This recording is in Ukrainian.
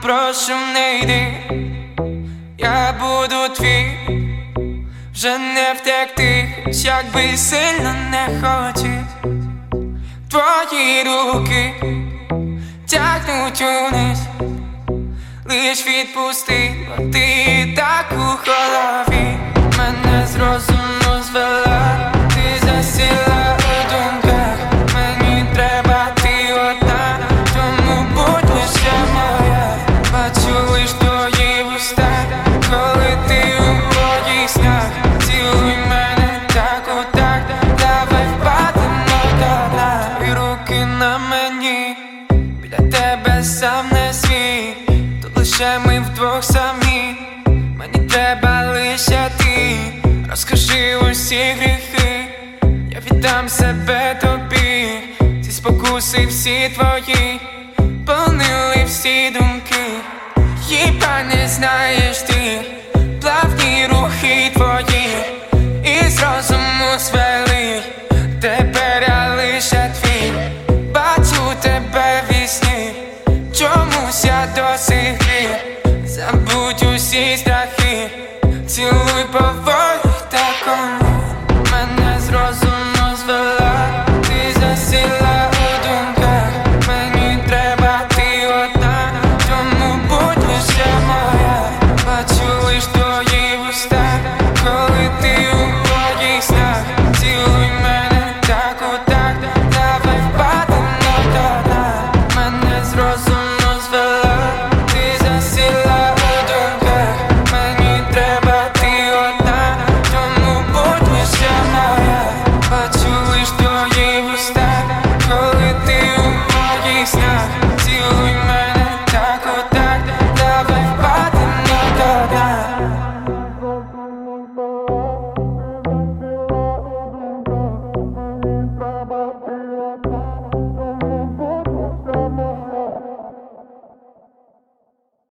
прошу, не йди, я буду твій, вже не втекти, як би сильно не хотів. Твої руки тягнуть униз, лиш відпусти, бо ти так у голові. Мене з розуму звела, ти засіла у думках. Мені треба ти одна, тому будь лише моя. Бачу лиш твої вуста, коли ти у моїх снах. Цілуй мене так отак, давай впадемо до дна. І руки на мені, біля тебе сам не свій, тут лише ми вдвох самі. Мені треба лише ти, розкажи усі гріхи, я віддам себе тобі. Ці спокуси всі твої, полнили всі думки. Хіба не знаєш ти, плавні рухи твої із розуму звели. Тепер я лише твій, бачу тебе вісні, чомусь я до сих пір. Забудь усі страхи, цілуй по